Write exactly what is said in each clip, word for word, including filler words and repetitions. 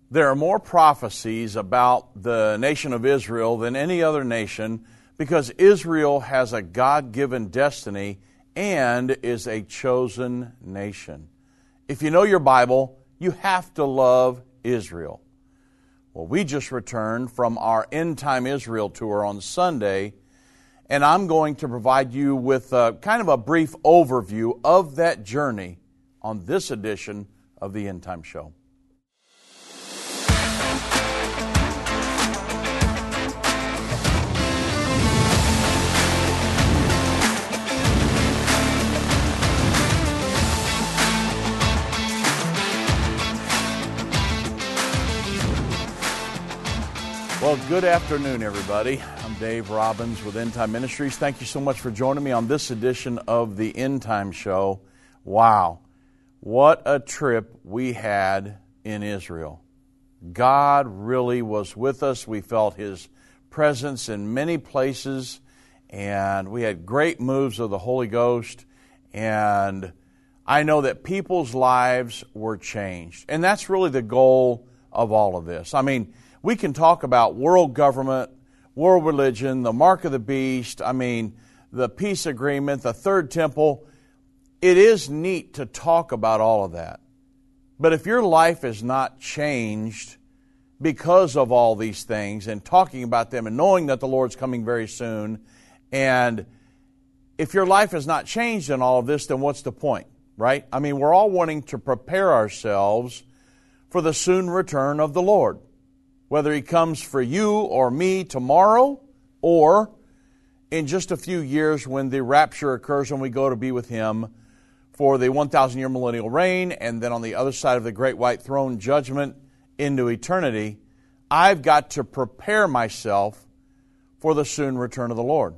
There are more prophecies about the nation of Israel than any other nation because Israel has a God-given destiny and is a chosen nation. If you know your Bible, you have to love Israel. Well, we just returned from our End Time Israel tour on Sunday, and I'm going to provide you with a, kind of a brief overview of that journey on this edition of the End Time Show. Well, good afternoon, everybody. I'm Dave Robbins with End Time Ministries. Thank you so much for joining me on this edition of the End Time Show. Wow, what a trip we had in Israel. God really was with us. We felt His presence in many places, and we had great moves of the Holy Ghost, and I know that people's lives were changed. And that's really the goal of all of this. I mean, we can talk about world government, world religion, the mark of the beast, I mean, the peace agreement, the third temple. It is neat to talk about all of that. But if your life is not changed because of all these things and talking about them and knowing that the Lord's coming very soon, and if your life is not changed in all of this, then what's the point, right? I mean, we're all wanting to prepare ourselves for the soon return of the Lord. Whether He comes for you or me tomorrow or in just a few years when the rapture occurs and we go to be with Him for the one thousand year millennial reign and then on the other side of the great white throne judgment into eternity, I've got to prepare myself for the soon return of the Lord.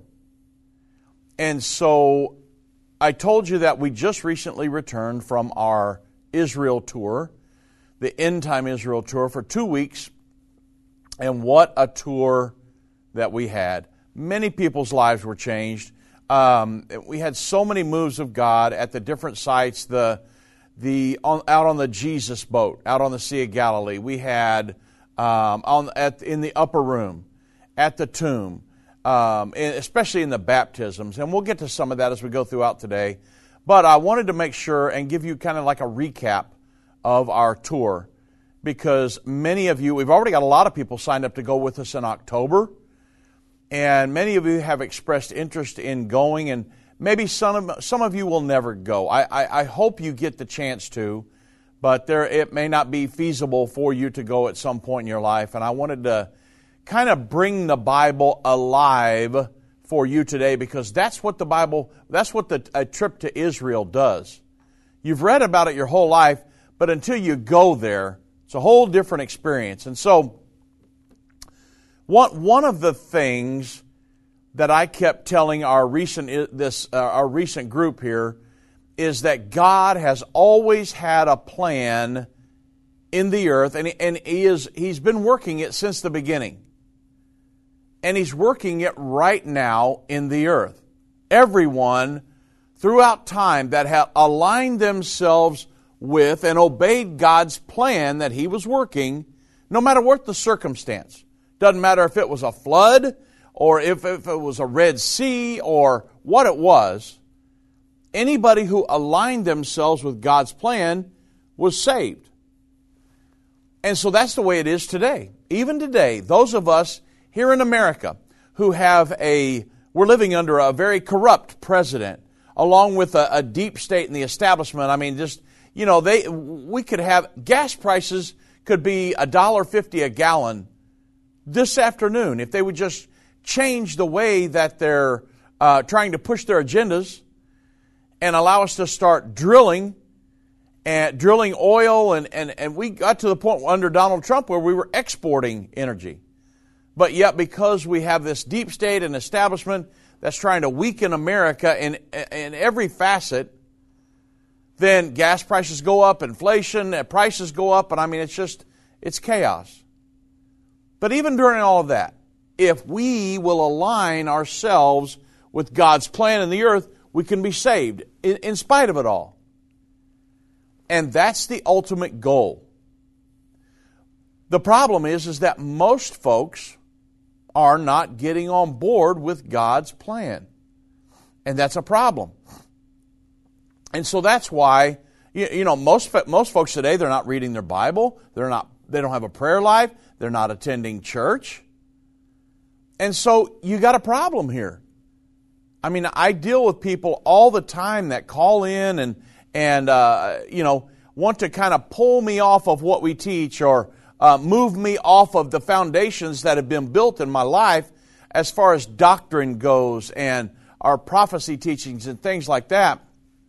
And so I told you that we just recently returned from our Israel tour, the End Time Israel tour for two weeks. And what a tour that we had. Many people's lives were changed. Um, we had so many moves of God at the different sites. The the on, out on the Jesus boat, out on the Sea of Galilee. We had um, on at in the upper room, at the tomb, um, and especially in the baptisms. And we'll get to some of that as we go throughout today. But I wanted to make sure and give you kind of like a recap of our tour, because many of you, we've already got a lot of people signed up to go with us in October, and many of you have expressed interest in going, and maybe some of, some of you will never go. I, I, I hope you get the chance to, but there it may not be feasible for you to go at some point in your life, and I wanted to kind of bring the Bible alive for you today, because that's what the Bible, that's what the, a trip to Israel does. You've read about it your whole life, but until you go there, it's a whole different experience. And so, one one of the things that I kept telling our recent this uh, our recent group here is that God has always had a plan in the earth, and and he is He's been working it since the beginning, and He's working it right now in the earth. Everyone throughout time that have aligned themselves with and obeyed God's plan that He was working, no matter what the circumstance. Doesn't matter if it was a flood, or if, if it was a Red Sea, or what it was. Anybody who aligned themselves with God's plan was saved. And so that's the way it is today. Even today, those of us here in America who have a, we're living under a very corrupt president, along with a, a deep state in the establishment. I mean, just You know, they we could have gas prices could be a dollar fifty a gallon this afternoon if they would just change the way that they're uh, trying to push their agendas and allow us to start drilling and drilling oil and, and, and we got to the point under Donald Trump where we were exporting energy. But yet, because we have this deep state and establishment that's trying to weaken America in in every facet, then gas prices go up, inflation, prices go up, and I mean, it's just, it's chaos. But even during all of that, if we will align ourselves with God's plan in the earth, we can be saved in, in spite of it all. And that's the ultimate goal. The problem is, is that most folks are not getting on board with God's plan. And that's a problem. And so that's why, you, you know, most most folks today, they're not reading their Bible. They're not, they don't have a prayer life. They're not attending church. And so you got a problem here. I mean, I deal with people all the time that call in and, and uh, you know, want to kind of pull me off of what we teach or uh, move me off of the foundations that have been built in my life as far as doctrine goes and our prophecy teachings and things like that.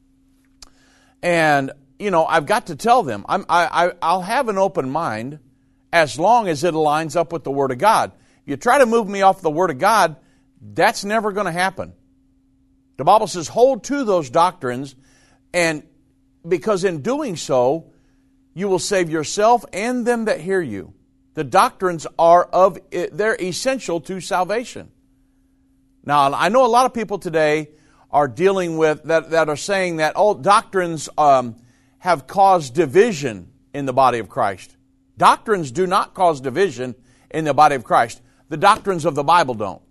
And, you know, I've got to tell them, I'm, I, I, I'll have an open mind as long as it aligns up with the Word of God. If you try to move me off the Word of God, that's never going to happen. The Bible says, hold to those doctrines, and because in doing so, you will save yourself and them that hear you. The doctrines are of, they're essential to salvation. Now, I know a lot of people today are dealing with, that, that are saying that all doctrines um, have caused division in the body of Christ. Doctrines do not cause division in the body of Christ. The doctrines of the Bible don't.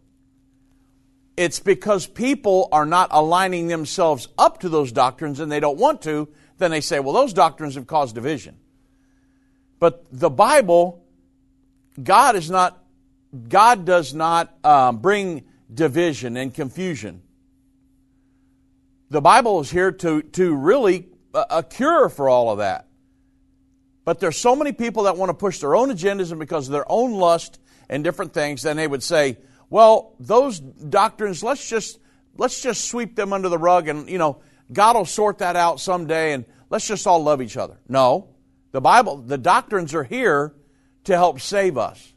It's because people are not aligning themselves up to those doctrines and they don't want to, then they say, well, those doctrines have caused division. But the Bible, God is not, God does not um, bring division and confusion. The Bible is here to, to really uh, a cure for all of that. But there's so many people that want to push their own agendas, and because of their own lust and different things, then they would say, well, those doctrines, let's just let's just sweep them under the rug, and you know, God will sort that out someday, and let's just all love each other. No, the Bible, the doctrines are here to help save us.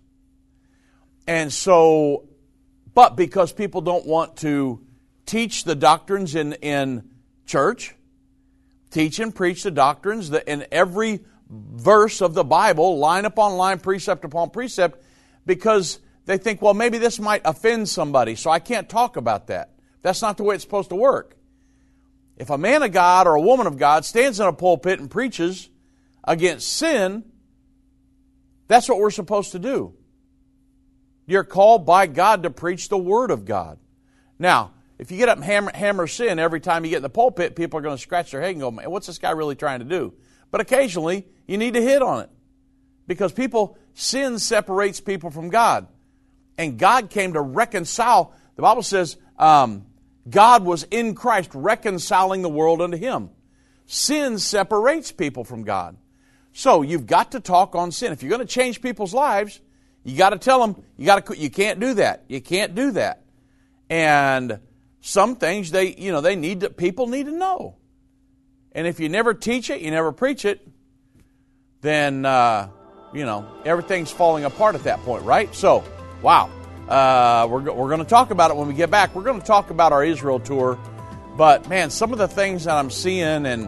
And so, but because people don't want to teach the doctrines in, in church, teach and preach the doctrines that in every verse of the Bible, line upon line, precept upon precept, because they think, well, maybe this might offend somebody, so I can't talk about that. That's not the way it's supposed to work. If a man of God or a woman of God stands in a pulpit and preaches against sin, that's what we're supposed to do. You're called by God to preach the Word of God. Now, if you get up and hammer, hammer sin every time you get in the pulpit, people are going to scratch their head and go, man, what's this guy really trying to do? But occasionally, you need to hit on it. Because people, sin separates people from God. And God came to reconcile. The Bible says um, God was in Christ reconciling the world unto Him. Sin separates people from God. So you've got to talk on sin. If you're going to change people's lives, you got to tell them, you got to, you can't do that. You can't do that. And some things they, you know, they need to, people need to know. And if you never teach it, you never preach it, then, uh, you know, everything's falling apart at that point, right? So, wow. Uh, we're we're going to talk about it when we get back. We're going to talk about our Israel tour. But, man, some of the things that I'm seeing and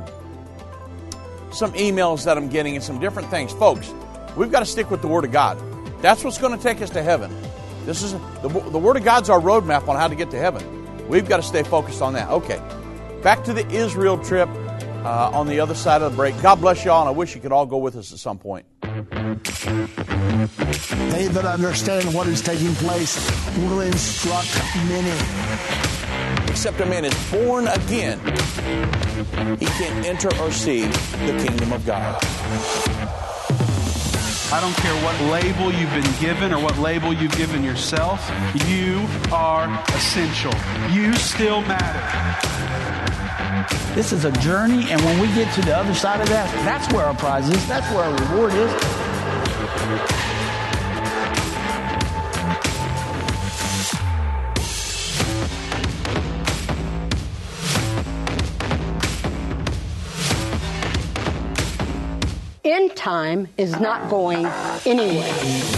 some emails that I'm getting and some different things. Folks, we've got to stick with the Word of God. That's what's going to take us to heaven. This is the, the Word of God's our roadmap on how to get to heaven. We've got to stay focused on that. Okay, back to the Israel trip uh, on the other side of the break. God bless you all, and I wish you could all go with us at some point. They that understand what is taking place will instruct many. Except a man is born again, he can't enter or see the kingdom of God. I don't care what label you've been given or what label you've given yourself. You are essential. You still matter. This is a journey, and when we get to the other side of that, that's where our prize is. That's where our reward is. End time is not going anywhere.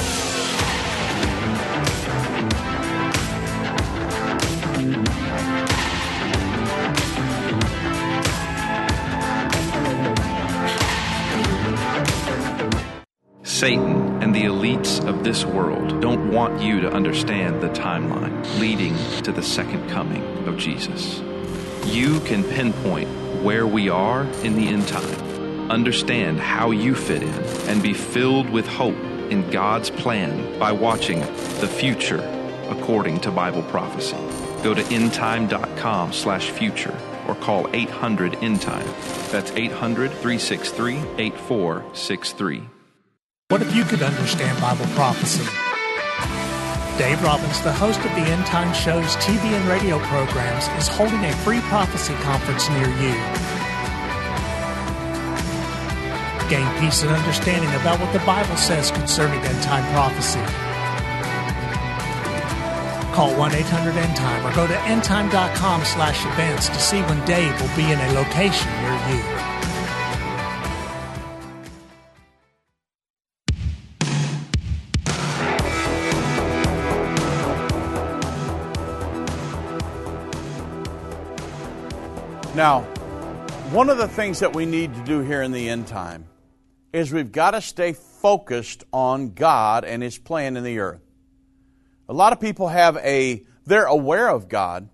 Satan and the elites of this world don't want you to understand the timeline leading to the second coming of Jesus. You can pinpoint where we are in the end time, understand how you fit in, and be filled with hope in God's plan by watching The Future According to Bible Prophecy. Go to endtime.com slash future or call eight hundred end time. That's eight hundred, three six three, eight four six three. What if you could understand Bible prophecy? Dave Robbins, the host of the End Time Show's T V and radio programs, is holding a free prophecy conference near you. Gain peace and understanding about what the Bible says concerning end-time prophecy. Call one eight hundred end time or go to endtime.com slash events to see when Dave will be in a location near you. Now, one of the things that we need to do here in the end time is we've got to stay focused on God and His plan in the earth. A lot of people have a, they're aware of God,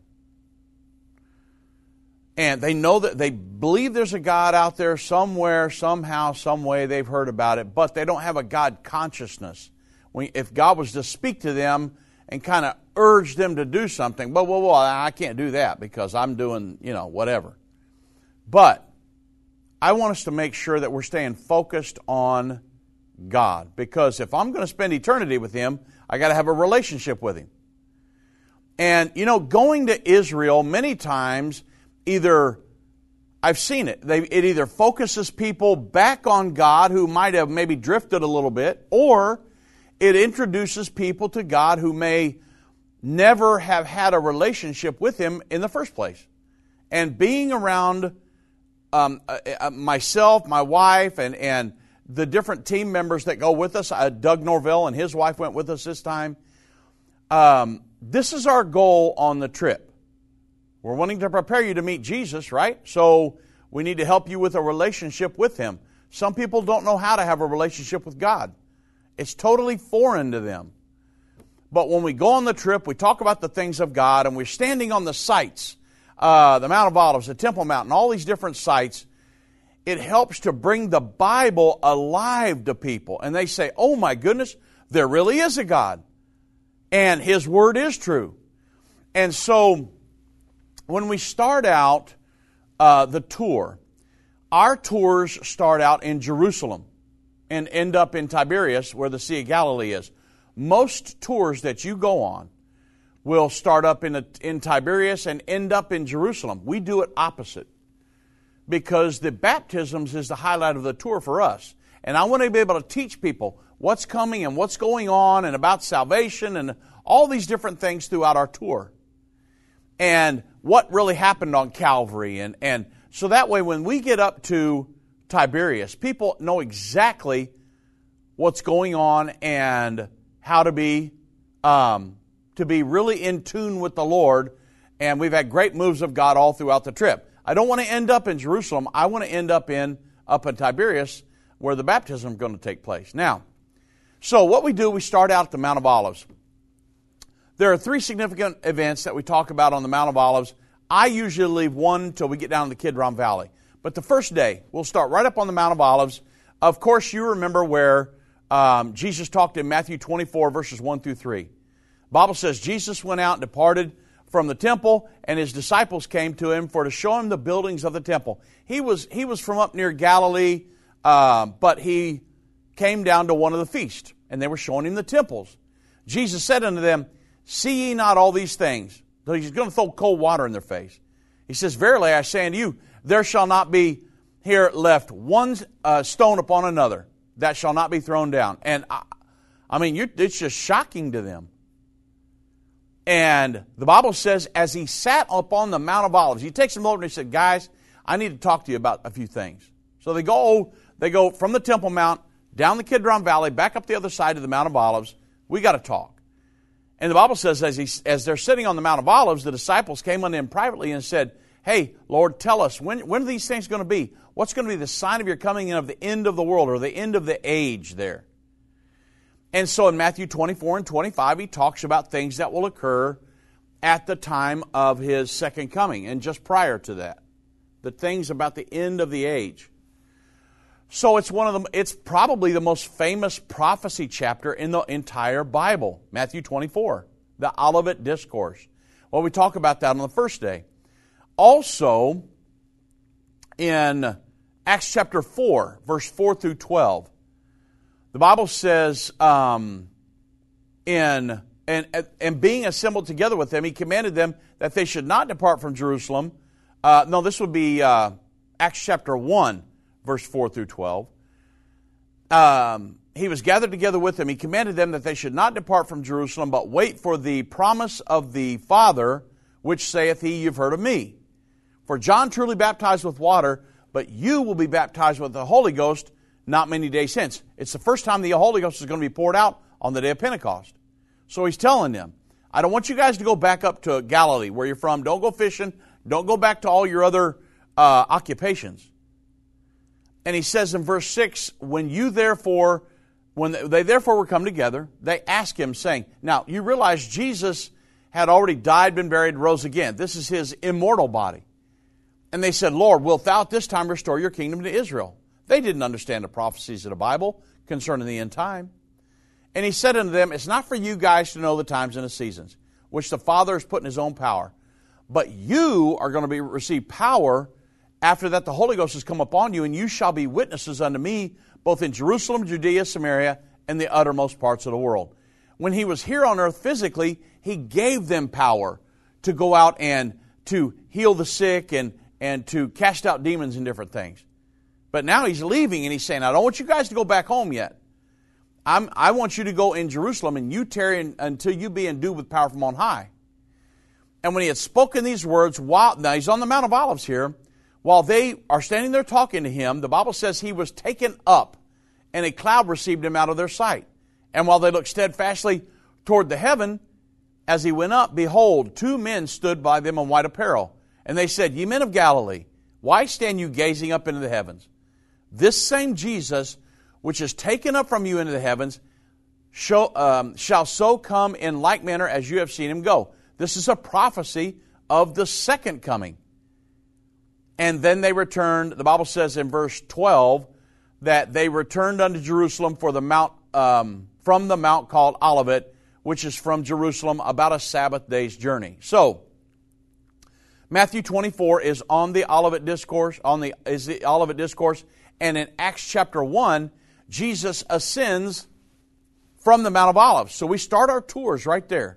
and they know that they believe there's a God out there somewhere, somehow, some way they've heard about it, but they don't have a God consciousness. When, if God was to speak to them and kind of urge them to do something, well, well, well, I can't do that because I'm doing, you know, whatever. But I want us to make sure that we're staying focused on God, because if I'm going to spend eternity with Him, I got to have a relationship with Him. And, you know, going to Israel many times, either, I've seen it, they, it either focuses people back on God who might have maybe drifted a little bit, or it introduces people to God who may never have had a relationship with Him in the first place. And being around um, uh, myself, my wife, and, and the different team members that go with us, uh, Doug Norvell and his wife went with us this time. Um, this is our goal on the trip. We're wanting to prepare you to meet Jesus, right? So we need to help you with a relationship with Him. Some people don't know how to have a relationship with God. It's totally foreign to them. But when we go on the trip, we talk about the things of God, and we're standing on the sites, uh, the Mount of Olives, the Temple Mount, and all these different sites. It helps to bring the Bible alive to people. And they say, oh my goodness, there really is a God. And His Word is true. And so when we start out uh, the tour, our tours start out in Jerusalem and end up in Tiberias, where the Sea of Galilee is. Most tours that you go on will start up in, a, in Tiberias and end up in Jerusalem. We do it opposite, because the baptisms is the highlight of the tour for us. And I want to be able to teach people what's coming and what's going on and about salvation and all these different things throughout our tour. And what really happened on Calvary. And, and so that way when we get up to Tiberias, people know exactly what's going on and how to be um, to be really in tune with the Lord. And we've had great moves of God all throughout the trip. I don't want to end up in Jerusalem. I want to end up in up in Tiberias, where the baptism is going to take place. Now, so what we do, we start out at the Mount of Olives. There are three significant events that we talk about on the Mount of Olives. I usually leave one until we get down to the Kidron Valley. But the first day, we'll start right up on the Mount of Olives. Of course, you remember where um, Jesus talked in Matthew twenty-four, verses one through three. The Bible says, Jesus went out and departed from the temple, and His disciples came to Him for to show Him the buildings of the temple. He was, he was from up near Galilee, uh, but He came down to one of the feasts, and they were showing Him the temples. Jesus said unto them, see ye not all these things? So He's going to throw cold water in their face. He says, verily I say unto you, there shall not be here left one uh, stone upon another that shall not be thrown down. And I, I mean, you're, it's just shocking to them. And the Bible says, as He sat upon the Mount of Olives, He takes them over and He said, guys, I need to talk to you about a few things. So they go, they go from the Temple Mount, down the Kidron Valley, back up the other side of the Mount of Olives. We got to talk. And the Bible says, as, he, as they're sitting on the Mount of Olives, the disciples came unto Him privately and said, hey, Lord, tell us, when, when are these things going to be? What's going to be the sign of your coming and of the end of the world, or the end of the age there? And so in Matthew twenty-four and twenty-five, He talks about things that will occur at the time of His second coming and just prior to that. The things about the end of the age. So it's one of the, it's probably the most famous prophecy chapter in the entire Bible, Matthew twenty-four, the Olivet Discourse. Well, we talk about that on the first day. Also, in Acts chapter four, verse four through twelve, the Bible says, um, in and and being assembled together with them, he commanded them that they should not depart from Jerusalem. Uh, no, this would be uh, Acts chapter one. Verse four through twelve. Um, he was gathered together with them. He commanded them that they should not depart from Jerusalem, but wait for the promise of the Father, which saith he, you've heard of me. For John truly baptized with water, but you will be baptized with the Holy Ghost not many days hence. It's the first time the Holy Ghost is going to be poured out on the day of Pentecost. So he's telling them, I don't want you guys to go back up to Galilee, where you're from. Don't go fishing. Don't go back to all your other uh, occupations. And he says in verse six, when you therefore, when they therefore were come together, they asked him, saying, now you realize Jesus had already died, been buried, rose again. This is his immortal body. And they said, Lord, wilt thou at this time restore your kingdom to Israel? They didn't understand the prophecies of the Bible concerning the end time. And he said unto them, it's not for you guys to know the times and the seasons, which the Father has put in his own power. But you are going to be receive power. After that, the Holy Ghost has come upon you, and you shall be witnesses unto me, both in Jerusalem, Judea, Samaria, and the uttermost parts of the world. When he was here on earth physically, he gave them power to go out and to heal the sick and, and to cast out demons and different things. But now he's leaving, and he's saying, I don't want you guys to go back home yet. I'm, I want you to go in Jerusalem, and you tarry in, until you be endued with power from on high. And when he had spoken these words, while, now he's on the Mount of Olives here, while they are standing there talking to him, the Bible says he was taken up, and a cloud received him out of their sight. And while they looked steadfastly toward the heaven, as he went up, behold, two men stood by them in white apparel. And they said, Ye men of Galilee, why stand you gazing up into the heavens? This same Jesus, which is taken up from you into the heavens, shall, um, shall so come in like manner as you have seen him go. This is a prophecy of the second coming. And then they returned, the Bible says in verse twelve, that they returned unto Jerusalem for the mount, um, from the mount called Olivet, which is from Jerusalem about a Sabbath day's journey. So, Matthew twenty-four is on the Olivet Discourse, on the is the Olivet Discourse, and in Acts chapter one, Jesus ascends from the Mount of Olives. So we start our tours right there.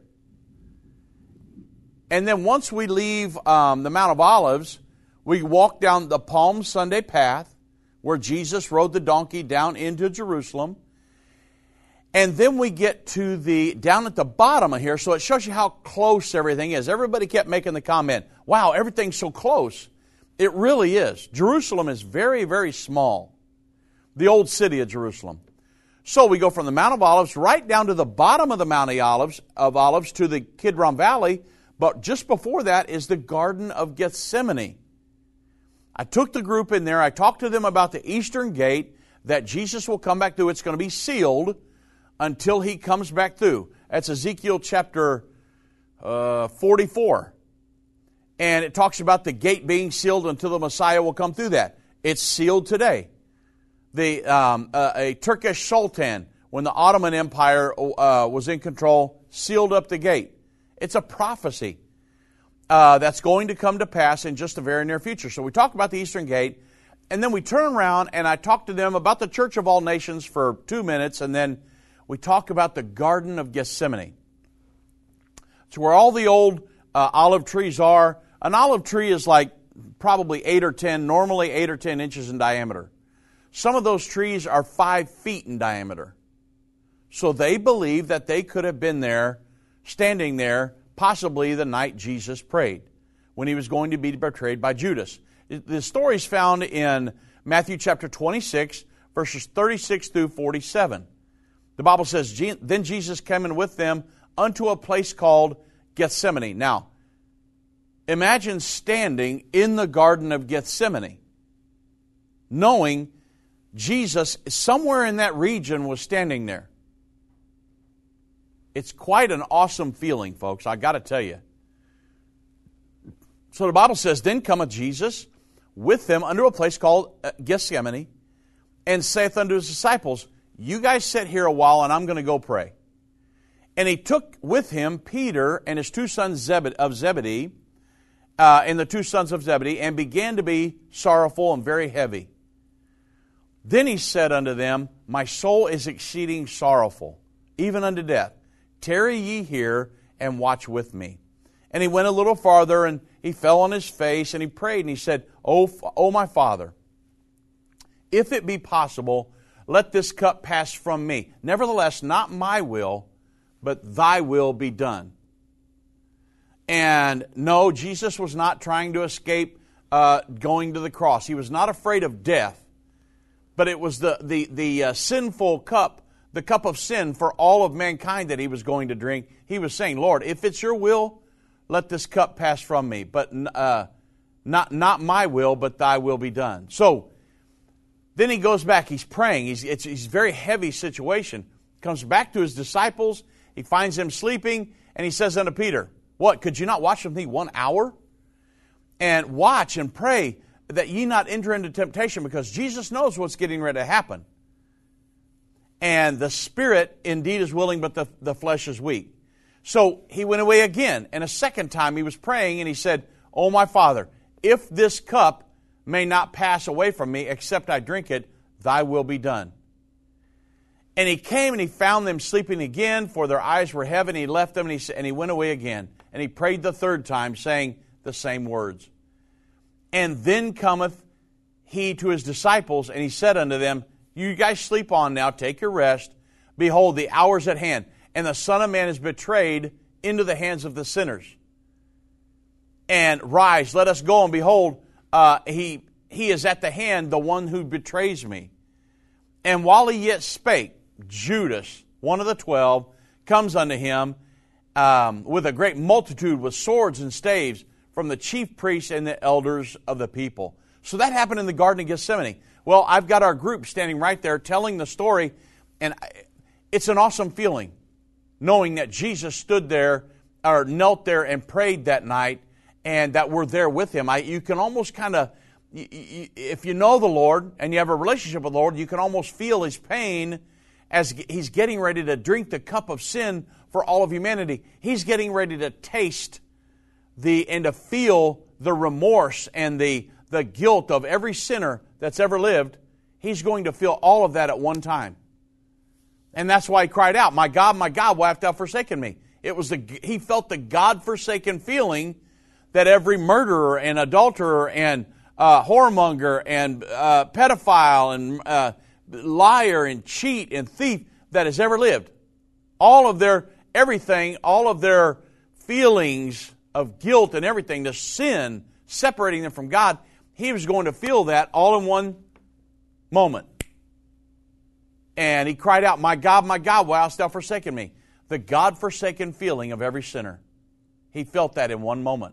And then once we leave um, the Mount of Olives, we walk down the Palm Sunday path where Jesus rode the donkey down into Jerusalem. And then we get to the, down at the bottom of here, so it shows you how close everything is. Everybody kept making the comment, wow, everything's so close. It really is. Jerusalem is very, very small. The old city of Jerusalem. So we go from the Mount of Olives right down to the bottom of the Mount of Olives, of Olives to the Kidron Valley, but just before that is the Garden of Gethsemane. I took the group in there. I talked to them about the eastern gate that Jesus will come back through. It's going to be sealed until he comes back through. That's Ezekiel chapter uh, forty-four. And it talks about the gate being sealed until the Messiah will come through that. It's sealed today. The um, uh, a Turkish sultan, when the Ottoman Empire uh, was in control, sealed up the gate. It's a prophecy. Uh, that's going to come to pass in just the very near future. So we talk about the Eastern Gate, and then we turn around and I talk to them about the Church of All Nations for two minutes, and then we talk about the Garden of Gethsemane. It's where all the old uh, olive trees are. An olive tree is like probably eight or ten, normally eight or ten inches in diameter. Some of those trees are five feet in diameter. So they believe that they could have been there, standing there, possibly the night Jesus prayed, when he was going to be betrayed by Judas. The story is found in Matthew chapter twenty-six, verses thirty-six through forty-seven. The Bible says, Then Jesus came in with them unto a place called Gethsemane. Now, imagine standing in the Garden of Gethsemane, knowing Jesus somewhere in that region was standing there. It's quite an awesome feeling, folks, I got to tell you. So the Bible says, Then cometh Jesus with them unto a place called Gethsemane, and saith unto his disciples, you guys sit here a while, and I'm going to go pray. And he took with him Peter and his two sons of Zebedee, uh, and the two sons of Zebedee, and began to be sorrowful and very heavy. Then he said unto them, my soul is exceeding sorrowful, even unto death. Tarry ye here, and watch with me. And he went a little farther, and he fell on his face, and he prayed, and he said, O, o my Father, if it be possible, let this cup pass from me. Nevertheless, not my will, but thy will be done. And no, Jesus was not trying to escape uh, going to the cross. He was not afraid of death, but it was the, the, the uh, sinful cup, the cup of sin for all of mankind that he was going to drink. He was saying, Lord, if it's your will, let this cup pass from me. But uh, not, not my will, but thy will be done. So then he goes back. He's praying. He's, it's, it's a very heavy situation. Comes back to his disciples. He finds them sleeping. And he says unto Peter, what, could you not watch with me one hour? And watch and pray that ye not enter into temptation, because Jesus knows what's getting ready to happen. And the spirit indeed is willing, but the, the flesh is weak. So he went away again. And a second time he was praying, and he said, O my Father, if this cup may not pass away from me, except I drink it, thy will be done. And he came and he found them sleeping again, for their eyes were heavy, and he left them, and he, and he went away again. And he prayed the third time, saying the same words. And then cometh he to his disciples, and he said unto them, you guys sleep on now, take your rest. Behold, the hour is at hand, and the Son of Man is betrayed into the hands of the sinners. And rise, let us go, and behold, uh, he, he is at the hand, the one who betrays me. And while he yet spake, Judas, one of the twelve, comes unto him um, with a great multitude with swords and staves from the chief priests and the elders of the people. So that happened in the Garden of Gethsemane. Well, I've got our group standing right there telling the story, and it's an awesome feeling knowing that Jesus stood there or knelt there and prayed that night, and that we're there with him. I, you can almost kind of, if you know the Lord and you have a relationship with the Lord, you can almost feel his pain as he's getting ready to drink the cup of sin for all of humanity. He's getting ready to taste the and to feel the remorse and the, the guilt of every sinner that's ever lived. He's going to feel all of that at one time. And that's why he cried out, my God, my God, why hast thou forsaken me? It was the, he felt the God-forsaken feeling that every murderer and adulterer and uh, whoremonger and uh, pedophile and uh, liar and cheat and thief that has ever lived. All of their, everything, all of their feelings of guilt and everything, the sin separating them from God, he was going to feel that all in one moment. And he cried out, my God, my God, why hast thou forsaken me? The God-forsaken feeling of every sinner. He felt that in one moment.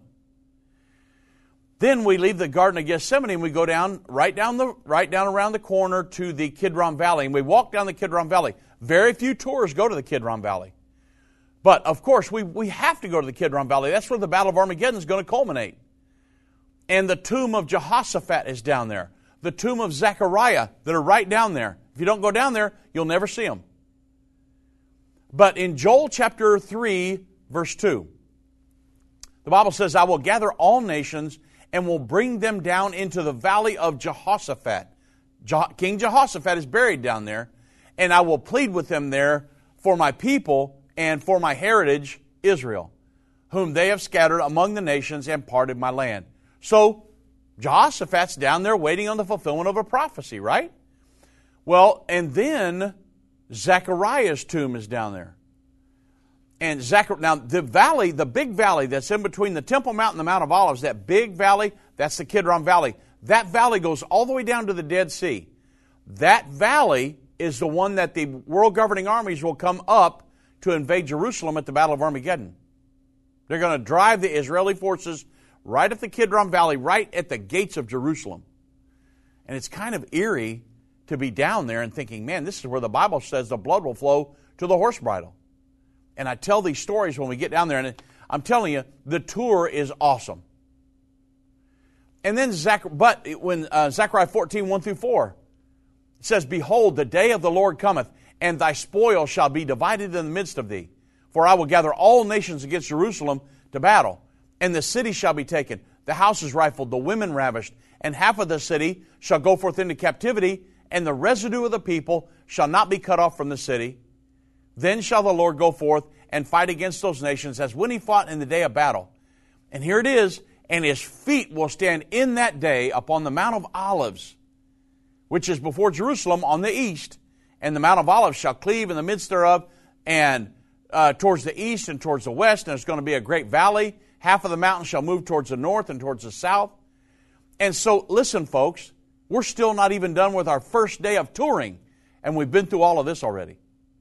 Then we leave the Garden of Gethsemane and we go down, right down the right down around the corner to the Kidron Valley. And we walk down the Kidron Valley. Very few tours go to the Kidron Valley. But, of course, we, we have to go to the Kidron Valley. That's where the Battle of Armageddon is going to culminate. And the tomb of Jehoshaphat is down there. The tomb of Zechariah that are right down there. If you don't go down there, you'll never see them. But in Joel chapter three, verse two, the Bible says, I will gather all nations and will bring them down into the valley of Jehoshaphat. Je- King Jehoshaphat is buried down there. And I will plead with them there for my people and for my heritage, Israel, whom they have scattered among the nations and parted my land. So, Jehoshaphat's down there waiting on the fulfillment of a prophecy, right? Well, and then Zechariah's tomb is down there. And Zechariah, now the valley, the big valley that's in between the Temple Mount and the Mount of Olives, that big valley, that's the Kidron Valley. That valley goes all the way down to the Dead Sea. That valley is the one that the world governing armies will come up to invade Jerusalem at the Battle of Armageddon. They're going to drive the Israeli forces right at the Kidron Valley, right at the gates of Jerusalem. And it's kind of eerie to be down there and thinking, man, this is where the Bible says the blood will flow to the horse bridle. And I tell these stories when we get down there, and I'm telling you, the tour is awesome. And then, Zach, but when uh, Zechariah fourteen, one through four It says, behold, the day of the Lord cometh, and thy spoil shall be divided in the midst of thee. For I will gather all nations against Jerusalem to battle, and the city shall be taken, the houses rifled, the women ravished, and half of the city shall go forth into captivity, and the residue of the people shall not be cut off from the city. Then shall the Lord go forth and fight against those nations as when he fought in the day of battle. And here it is, and his feet will stand in that day upon the Mount of Olives, which is before Jerusalem on the east, and the Mount of Olives shall cleave in the midst thereof, and uh, towards the east and towards the west, and there's going to be a great valley. Half of the mountain shall move towards the north and towards the south. And so, listen, folks, we're still not even done with our first day of touring, and we've been through all of this already.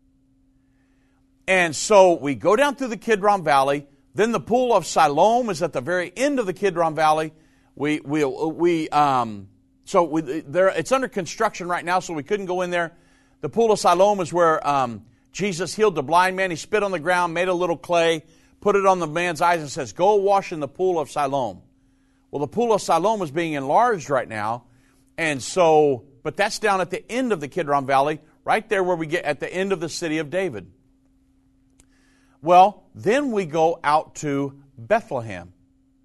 And so we go down through the Kidron Valley. Then the pool of Siloam is at the very end of the Kidron Valley. We we we um so we, there it's under construction right now, so we couldn't go in there. The pool of Siloam is where um, Jesus healed the blind man. He spit on the ground, made a little clay, put it on the man's eyes, and says, "Go wash in the pool of Siloam." Well, the pool of Siloam is being enlarged right now, and so but that's down at the end of the Kidron Valley, right there where we get at the end of the city of David. Well, then we go out to Bethlehem,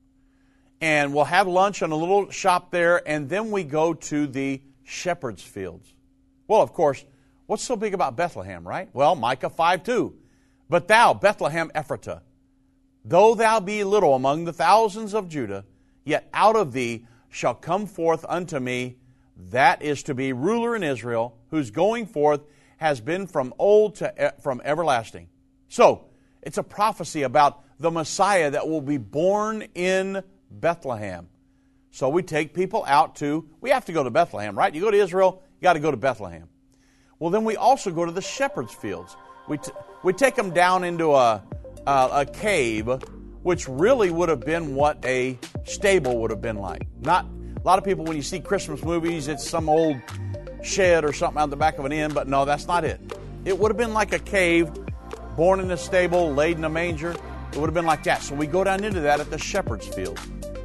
and we'll have lunch in a little shop there, and then we go to the shepherd's fields. Well, of course, what's so big about Bethlehem, right? Well, Micah five two. But thou, Bethlehem Ephratah, though thou be little among the thousands of Judah, yet out of thee shall come forth unto me that is to be ruler in Israel, whose going forth has been from old to from everlasting. So, it's a prophecy about the Messiah that will be born in Bethlehem. So we take people out to, we have to go to Bethlehem, right? You go to Israel, you got to go to Bethlehem. Well, then we also go to the shepherd's fields. We t- we take them down into a, a a cave, which really would have been what a stable would have been like. Not a lot of people, when you see Christmas movies, it's some old shed or something out the back of an inn, but no, that's not it. It would have been like a cave, born in a stable, laid in a manger. It would have been like that. So we go down into that at the shepherd's field.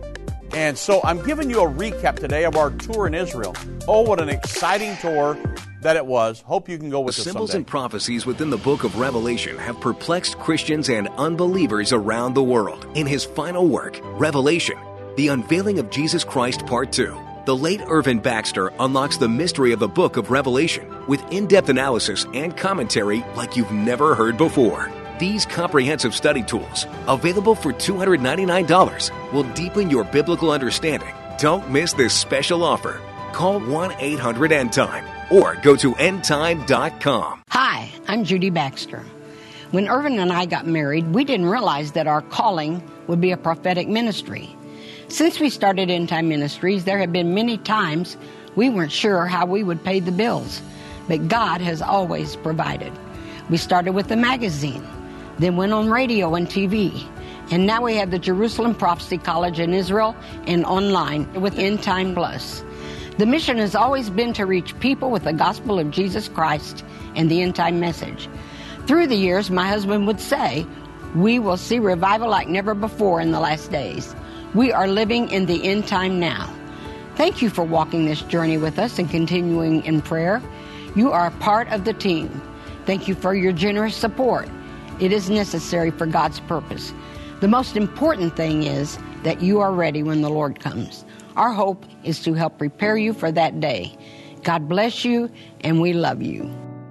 And so I'm giving you a recap today of our tour in Israel. Oh, what an exciting tour that it was. Hope you can go with us someday. The symbols and prophecies within the book of Revelation have perplexed Christians and unbelievers around the world. In his final work, Revelation, The Unveiling of Jesus Christ Part two, the late Irvin Baxter unlocks the mystery of the book of Revelation with in-depth analysis and commentary like you've never heard before. These comprehensive study tools, available for two hundred ninety-nine dollars, will deepen your biblical understanding. Don't miss this special offer. Call one eight hundred end time or go to end time dot com. Hi, I'm Judy Baxter. When Irvin and I got married, we didn't realize that our calling would be a prophetic ministry. Since we started End Time Ministries, there have been many times we weren't sure how we would pay the bills, but God has always provided. We started with the magazine, then went on radio and T V, and now we have the Jerusalem Prophecy College in Israel and online with End Time Plus. The mission has always been to reach people with the gospel of Jesus Christ and the end time message. Through the years, my husband would say, we will see revival like never before in the last days. We are living in the end time now. Thank you for walking this journey with us and continuing in prayer. You are a part of the team. Thank you for your generous support. It is necessary for God's purpose. The most important thing is that you are ready when the Lord comes. Our hope is to help prepare you for that day. God bless you, and we love you.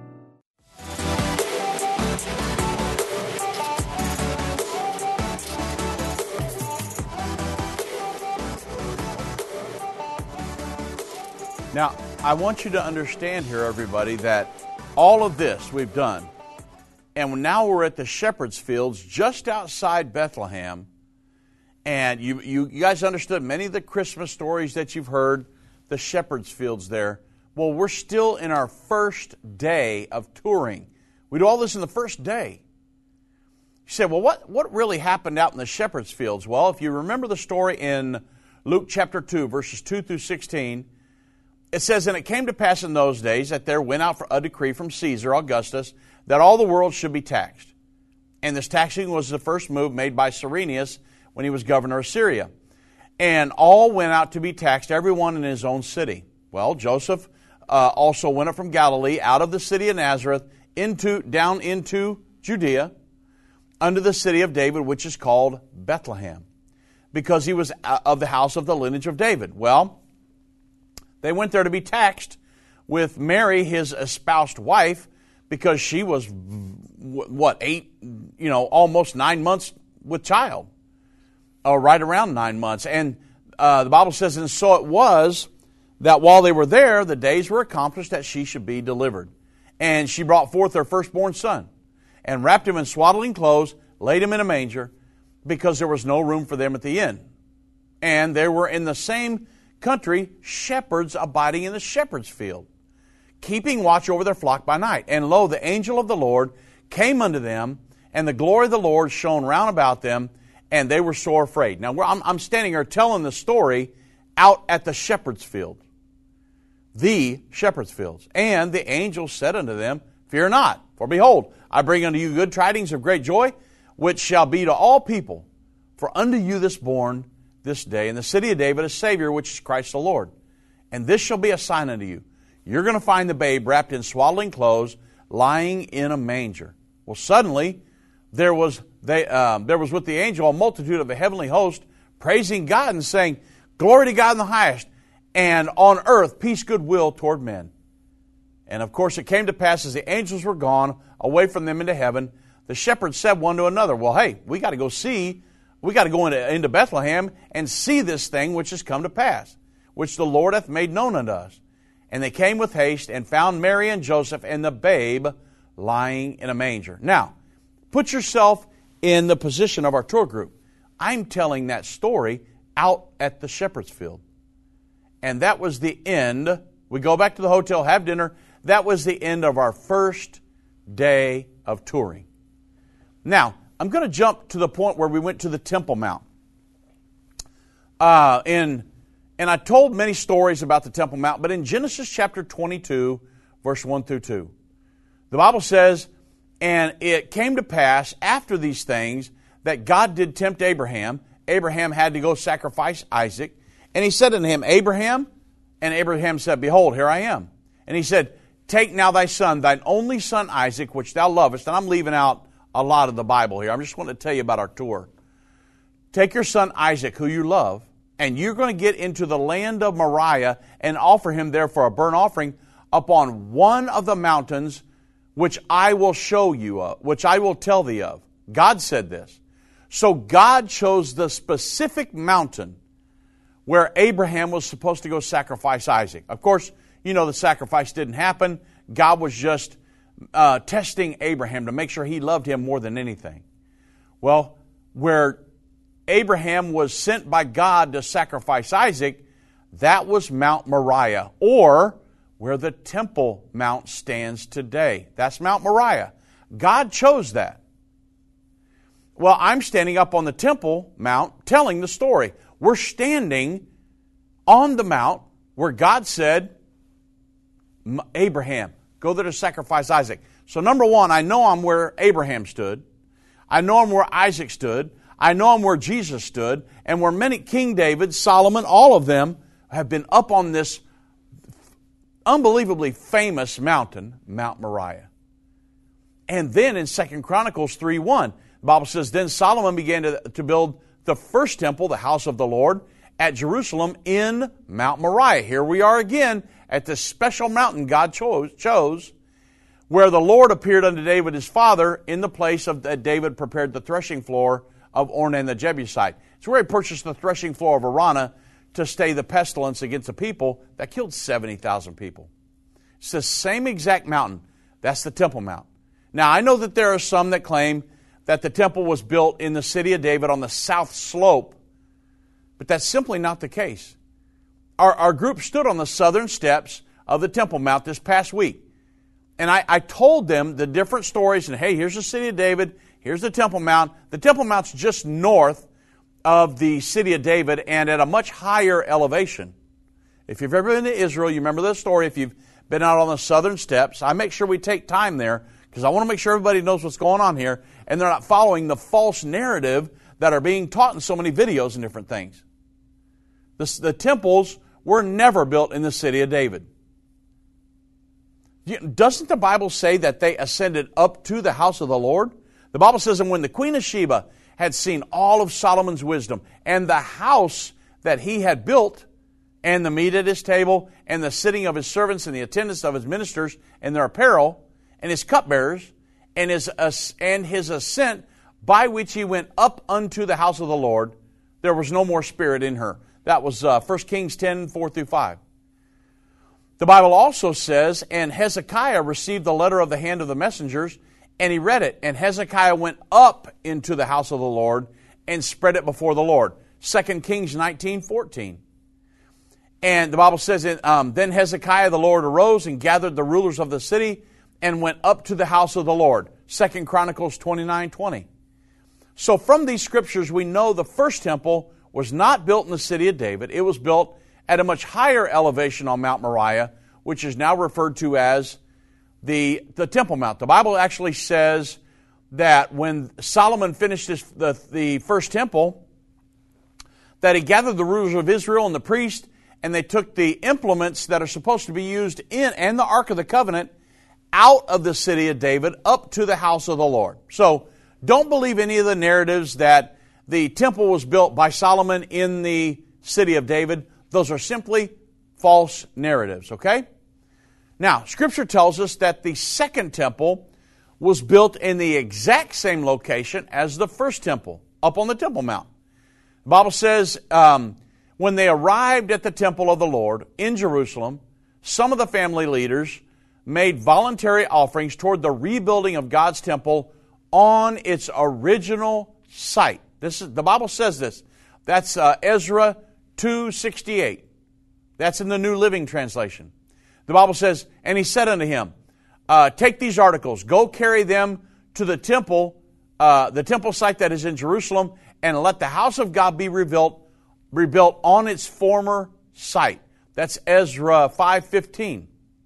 Now, I want you to understand here, everybody, that all of this we've done, and now we're at the shepherd's fields just outside Bethlehem, and you, you, you guys understood many of the Christmas stories that you've heard, the shepherd's fields there. Well, we're still in our first day of touring. We do all this in the first day. You say, well, what, what really happened out in the shepherd's fields? Well, if you remember the story in Luke chapter two, verses two through sixteen, it says, and it came to pass in those days that there went out a decree from Caesar Augustus that all the world should be taxed. And this taxing was the first move made by Cyrenius when he was governor of Syria. And all went out to be taxed, everyone in his own city. Well, Joseph uh, also went up from Galilee out of the city of Nazareth into down into Judea, unto the city of David, which is called Bethlehem, because he was of the house of the lineage of David. Well, they went there to be taxed with Mary, his espoused wife, because she was, what, eight, you know, almost nine months with child, or right around nine months. And uh, the Bible says, and so it was that while they were there, the days were accomplished that she should be delivered. And she brought forth her firstborn son, and wrapped him in swaddling clothes, laid him in a manger, because there was no room for them at the inn. And there were in the same country shepherds abiding in the shepherd's field, keeping watch over their flock by night. And lo, the angel of the Lord came unto them, and the glory of the Lord shone round about them, and they were sore afraid. Now, I'm, I'm standing here telling the story out at the shepherd's field. The shepherd's fields. And the angel said unto them, Fear not, for behold, I bring unto you good tidings of great joy, which shall be to all people. For unto you this born this day in the city of David a Savior, which is Christ the Lord. And this shall be a sign unto you. You're going to find the babe wrapped in swaddling clothes, lying in a manger. Well, suddenly there was they um, there was with the angel a multitude of the heavenly host, praising God and saying, Glory to God in the highest, and on earth peace, goodwill toward men. And of course it came to pass as the angels were gone away from them into heaven, the shepherds said one to another, Well, hey, we got to go see, we got to go into, into Bethlehem and see this thing which has come to pass, which the Lord hath made known unto us. And they came with haste and found Mary and Joseph and the babe lying in a manger. Now, put yourself in the position of our tour group. I'm telling that story out at the shepherd's field. And that was the end. We go back to the hotel, have dinner. That was the end of our first day of touring. Now, I'm going to jump to the point where we went to the Temple Mount. Uh, in And I told many stories about the Temple Mount, but in Genesis chapter twenty-two, verse one through two, the Bible says, And it came to pass after these things that God did tempt Abraham. Abraham had to go sacrifice Isaac. And he said unto him, Abraham, and Abraham said, Behold, here I am. And he said, Take now thy son, thine only son Isaac, which thou lovest. And I'm leaving out a lot of the Bible here. I'm just wanting to tell you about our tour. Take your son Isaac, who you love, and you're going to get into the land of Moriah and offer him there for a burnt offering upon one of the mountains which I will show you of, which I will tell thee of. God said this. So God chose the specific mountain where Abraham was supposed to go sacrifice Isaac. Of course, you know the sacrifice didn't happen. God was just uh, testing Abraham to make sure he loved him more than anything. Well, where Abraham was sent by God to sacrifice Isaac, that was Mount Moriah, or where the Temple Mount stands today. That's Mount Moriah. God chose that. Well, I'm standing up on the Temple Mount telling the story. We're standing on the mount where God said, Abraham, go there to sacrifice Isaac. So number one, I know I'm where Abraham stood. I know I'm where Isaac stood. I know I'm where Jesus stood. And where many, King David, Solomon, all of them have been up on this unbelievably famous mountain, Mount Moriah. And then in Second Chronicles three one, the Bible says, Then Solomon began to, to build the first temple, the house of the Lord, at Jerusalem in Mount Moriah. Here we are again at this special mountain God chose, chose where the Lord appeared unto David his father in the place of that David prepared the threshing floor of Ornan the Jebusite. It's where he purchased the threshing floor of Arana to stay the pestilence against the people that killed seventy thousand people. It's the same exact mountain. That's the Temple Mount. Now, I know that there are some that claim that the temple was built in the city of David on the south slope, but that's simply not the case. Our, our group stood on the southern steps of the Temple Mount this past week, and I, I told them the different stories, and hey, here's the city of David, here's the Temple Mount. The Temple Mount's just north of the city of David and at a much higher elevation. If you've ever been to Israel, you remember this story. If you've been out on the southern steps, I make sure we take time there because I want to make sure everybody knows what's going on here and they're not following the false narrative that are being taught in so many videos and different things. The, the temples were never built in the city of David. Doesn't the Bible say that they ascended up to the house of the Lord? The Bible says, and when the Queen of Sheba had seen all of Solomon's wisdom and the house that he had built, and the meat at his table, and the sitting of his servants, and the attendance of his ministers, and their apparel, and his cupbearers, and his, and his ascent by which he went up unto the house of the Lord, there was no more spirit in her. That was uh, First Kings ten, four through five. The Bible also says, and Hezekiah received the letter of the hand of the messengers, and he read it. And Hezekiah went up into the house of the Lord and spread it before the Lord. Second Kings nineteen, fourteen. And the Bible says, um, then Hezekiah the Lord arose and gathered the rulers of the city and went up to the house of the Lord. Second Chronicles twenty-nine, twenty. So from these scriptures we know the first temple was not built in the city of David. It was built at a much higher elevation on Mount Moriah, which is now referred to as the, the Temple Mount. The Bible actually says that when Solomon finished his, the, the first temple, that he gathered the rulers of Israel and the priests, and they took the implements that are supposed to be used in, and the Ark of the Covenant, out of the city of David up to the house of the Lord. So don't believe any of the narratives that the temple was built by Solomon in the city of David. Those are simply false narratives, okay? Now, Scripture tells us that the second temple was built in the exact same location as the first temple, up on the Temple Mount. The Bible says, um, when they arrived at the temple of the Lord in Jerusalem, some of the family leaders made voluntary offerings toward the rebuilding of God's temple on its original site. This is, the Bible says this. That's uh, Ezra two sixty-eight. That's in the New Living Translation. The Bible says, and he said unto him, uh, take these articles, go carry them to the temple, uh, the temple site that is in Jerusalem, and let the house of God be rebuilt, rebuilt on its former site. That's Ezra five fifteen.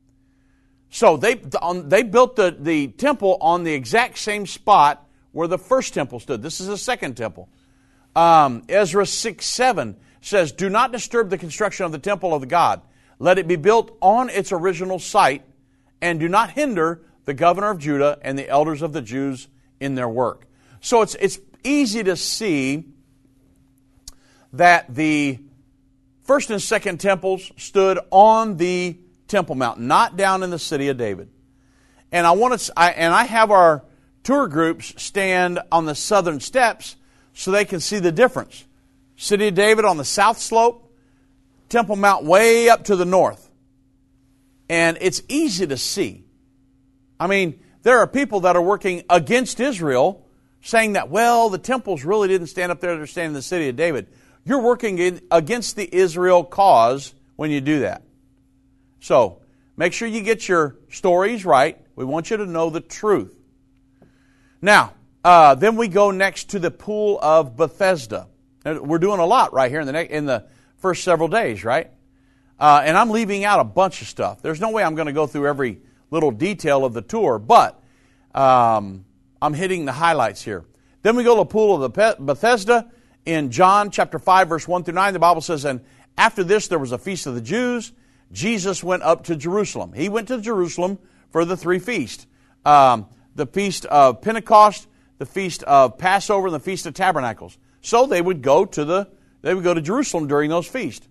So they they built the, the temple on the exact same spot where the first temple stood. This is the second temple. Um, Ezra six seven says, do not disturb the construction of the temple of the God. Let it be built on its original site, and do not hinder the governor of Judah and the elders of the Jews in their work. So it's it's easy to see that the first and second temples stood on the Temple Mount, not down in the city of David. And I want to, I, and I have our tour groups stand on the southern steps so they can see the difference. City of David on the south slope, Temple Mount way up to the north. And it's easy to see. I mean, there are people that are working against Israel saying that, well, the temples really didn't stand up there, they're standing in the city of David. You're working in, against the Israel cause when you do that. So, make sure you get your stories right. We want you to know the truth. Now, uh, then we go next to the pool of Bethesda. We're doing a lot right here in the ne- in the first several days, right? Uh, and I'm leaving out a bunch of stuff. There's no way I'm going to go through every little detail of the tour, but um, I'm hitting the highlights here. Then we go to the pool of the Bethesda. In John chapter five, verse one through nine, the Bible says, and after this there was a feast of the Jews. Jesus went up to Jerusalem. He went to Jerusalem for the three feasts. Um, the feast of Pentecost, the feast of Passover, and the feast of Tabernacles. So they would go to the they would go to Jerusalem during those feasts.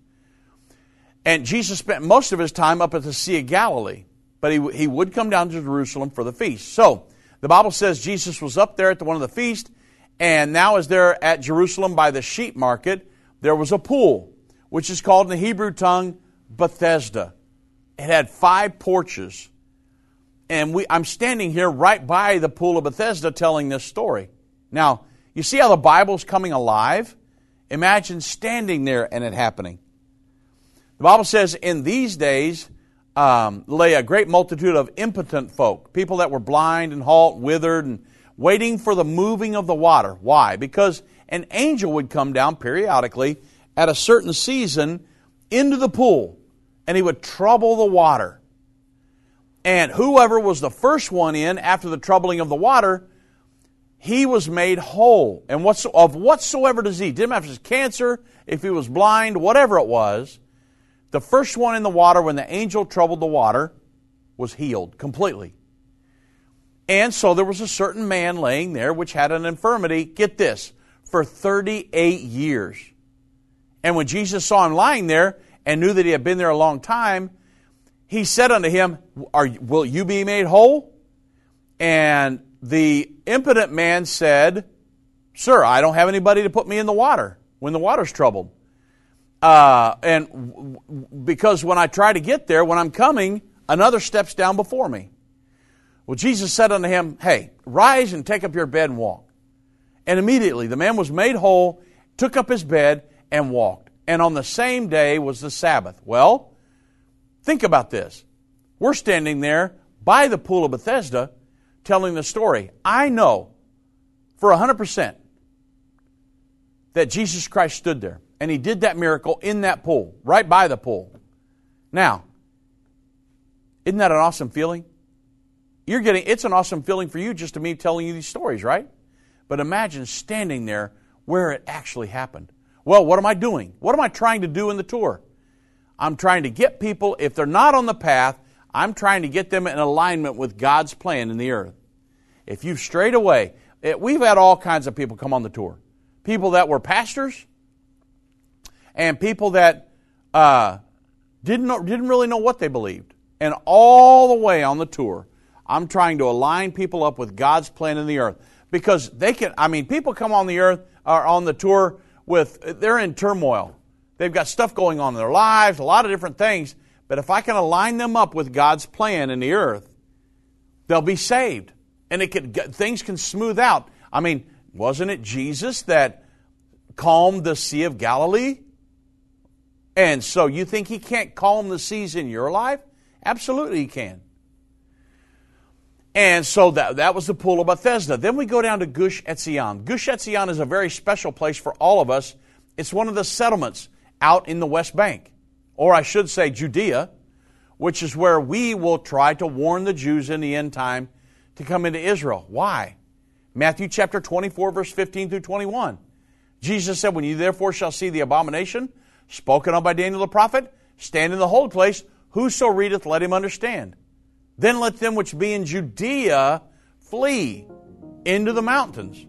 And Jesus spent most of his time up at the Sea of Galilee. But he, he would come down to Jerusalem for the feast. So the Bible says Jesus was up there at the one of the feasts. And now as they're at Jerusalem by the sheep market, there was a pool, which is called in the Hebrew tongue Bethesda. It had five porches. And we, I'm standing here right by the pool of Bethesda telling this story. Now, you see how the Bible's coming alive? Imagine standing there and it happening. The Bible says, in these days um, lay a great multitude of impotent folk, people that were blind and halt, withered, and waiting for the moving of the water. Why? Because an angel would come down periodically at a certain season into the pool, and he would trouble the water. And whoever was the first one in after the troubling of the water, he was made whole. And what's, of whatsoever disease, didn't matter if it was cancer, if he was blind, whatever it was, the first one in the water when the angel troubled the water, was healed completely. And so there was a certain man laying there which had an infirmity, get this, for thirty-eight years. And when Jesus saw him lying there and knew that he had been there a long time, he said unto him, Are, will you be made whole? And the impotent man said, Sir, I don't have anybody to put me in the water when the water's troubled. Uh, and w- because when I try to get there, when I'm coming, another steps down before me. Well, Jesus said unto him, Hey, rise and take up your bed and walk. And immediately the man was made whole, took up his bed, and walked. And on the same day was the Sabbath. Well, think about this. We're standing there by the pool of Bethesda telling the story. I know for one hundred percent that Jesus Christ stood there. And He did that miracle in that pool, right by the pool. Now, isn't that an awesome feeling? You're getting, it's an awesome feeling for you just to me telling you these stories, right? But imagine standing there where it actually happened. Well, what am I doing? What am I trying to do in the tour? I'm trying to get people, if they're not on the path, I'm trying to get them in alignment with God's plan in the earth. If you've strayed away, it, we've had all kinds of people come on the tour. People that were pastors and people that uh, didn't know, didn't really know what they believed. And all the way on the tour, I'm trying to align people up with God's plan in the earth. Because they can, I mean, people come on the earth, or on the tour with, they're in turmoil. They've got stuff going on in their lives, a lot of different things. But if I can align them up with God's plan in the earth, they'll be saved. And it can, things can smooth out. I mean, wasn't it Jesus that calmed the Sea of Galilee? And so you think He can't calm the seas in your life? Absolutely He can. And so that, that was the pool of Bethesda. Then we go down to Gush Etzion. Gush Etzion is a very special place for all of us. It's one of the settlements out in the West Bank, or I should say Judea, which is where we will try to warn the Jews in the end time to come into Israel. Why? Matthew chapter twenty-four, verse fifteen through twenty-one. Jesus said, When you therefore shall see the abomination spoken of by Daniel the prophet, stand in the holy place, whoso readeth, let him understand. Then let them which be in Judea flee into the mountains.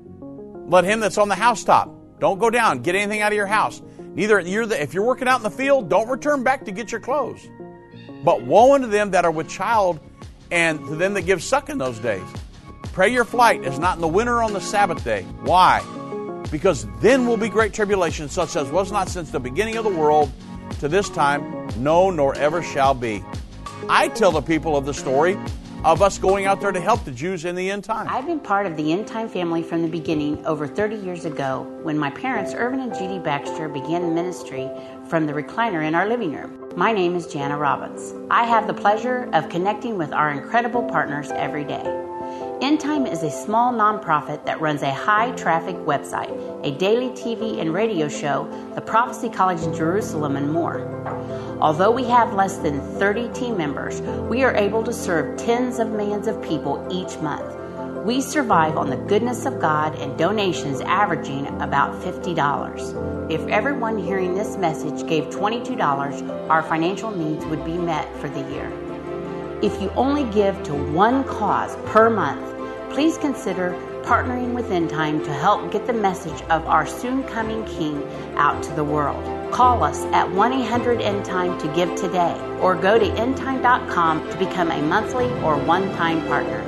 Let him that's on the housetop, don't go down, get anything out of your house. Neither you're the, if you're working out in the field, don't return back to get your clothes. But woe unto them that are with child, and to them that give suck in those days. Pray your flight is not in the winter or on the Sabbath day. Why? Because then will be great tribulation, such as was not since the beginning of the world to this time, no, nor ever shall be. I tell the people of the story of us going out there to help the Jews in the end time. I've been part of the end time family from the beginning over thirty years ago when my parents, Irvin and Judy Baxter, began ministry from the recliner in our living room. My name is Jana Robbins. I have the pleasure of connecting with our incredible partners every day. End Time is a small nonprofit that runs a high-traffic website, a daily T V and radio show, the Prophecy College in Jerusalem, and more. Although we have less than thirty team members, we are able to serve tens of millions of people each month. We survive on the goodness of God and donations averaging about fifty dollars. If everyone hearing this message gave twenty-two dollars, our financial needs would be met for the year. If you only give to one cause per month, please consider partnering with End Time to help get the message of our soon-coming King out to the world. Call us at one eight hundred end time to give today, or go to end time dot com to become a monthly or one-time partner.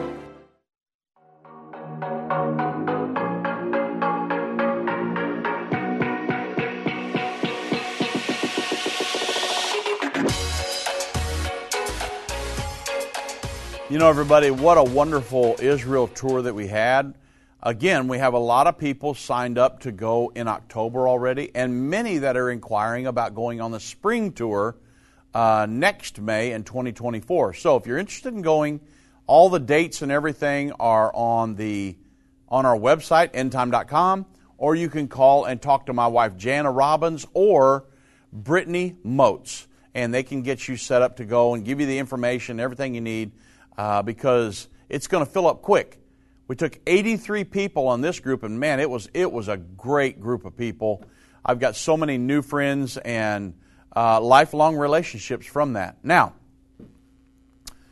You know, everybody, what a wonderful Israel tour that we had. Again, we have a lot of people signed up to go in October already, and many that are inquiring about going on the spring tour uh, next May in twenty twenty-four. So if you're interested in going, all the dates and everything are on the on our website, end time dot com, or you can call and talk to my wife, Jana Robbins, or Brittany Moats, and they can get you set up to go and give you the information, everything you need, uh, because it's going to fill up quick. We took eighty-three people on this group, and man, it was it was a great group of people. I've got so many new friends and uh, lifelong relationships from that. Now,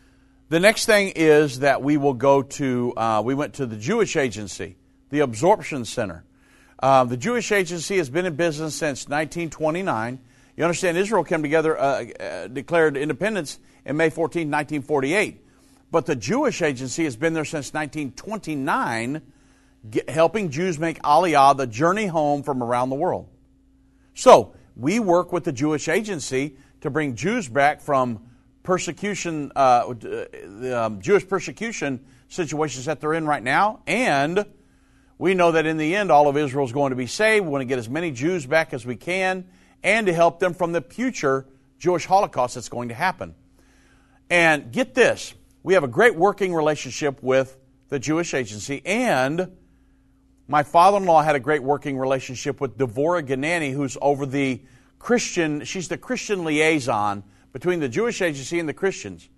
The next thing is that we will go to, uh, we went to the Jewish Agency, the Absorption Center. Uh, the Jewish Agency has been in business since nineteen twenty-nine. You understand Israel came together, uh, uh, declared independence in May fourteenth, nineteen forty-eight. But the Jewish Agency has been there since nineteen twenty-nine, get, helping Jews make Aliyah, the journey home from around the world. So, we work with the Jewish Agency to bring Jews back from persecution, uh, the um, Jewish persecution situations that they're in right now, and we know that in the end all of Israel is going to be saved. We want to get as many Jews back as we can, and to help them from the future Jewish Holocaust that's going to happen. And get this, we have a great working relationship with the Jewish Agency, and my father-in-law had a great working relationship with Devorah Ganani, who's over the Christian, she's the Christian liaison between the Jewish Agency and the Christians.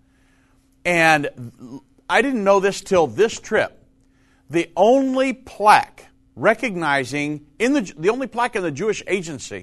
And I didn't know this till this trip. The only plaque recognizing, in the, the only plaque in the Jewish Agency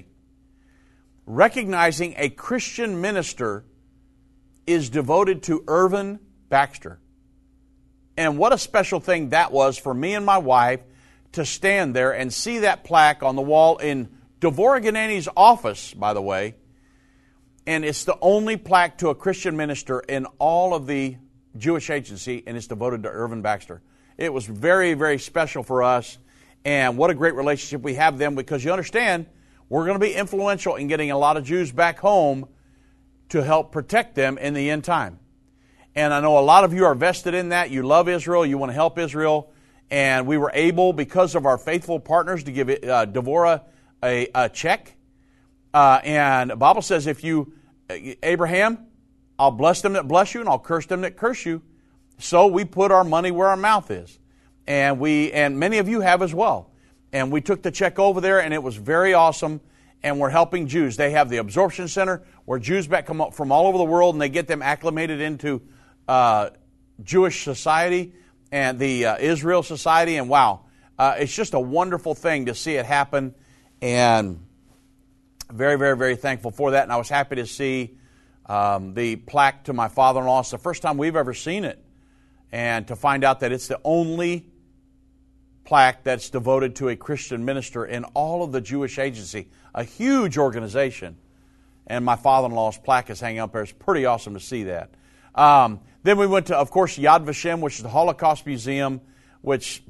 recognizing a Christian minister is devoted to Irvin Baxter. And what a special thing that was for me and my wife to stand there and see that plaque on the wall in Devorah Ganani's office, by the way. And it's the only plaque to a Christian minister in all of the Jewish Agency, and it's devoted to Irvin Baxter. It was very, very special for us, and what a great relationship we have with them, because you understand, we're going to be influential in getting a lot of Jews back home to help protect them in the end time. And I know a lot of you are vested in that. You love Israel. You want to help Israel. And we were able, because of our faithful partners, to give uh, Devorah a, a check. Uh, and the Bible says, if you, Abraham, I'll bless them that bless you, and I'll curse them that curse you. So we put our money where our mouth is. And we, and many of you have as well. And we took the check over there, and it was very awesome. And we're helping Jews. They have the Absorption Center, where Jews back come up from all over the world, and they get them acclimated into uh, Jewish society and the uh, Israel society. And wow, uh, it's just a wonderful thing to see it happen. And very, very, very thankful for that. And I was happy to see um, the plaque to my father-in-law. It's the first time we've ever seen it. And to find out that it's the only plaque that's devoted to a Christian minister in all of the Jewish Agency, a huge organization. And my father-in-law's plaque is hanging up there. It's pretty awesome to see that. Um, then we went to, of course, Yad Vashem, which is the Holocaust Museum, which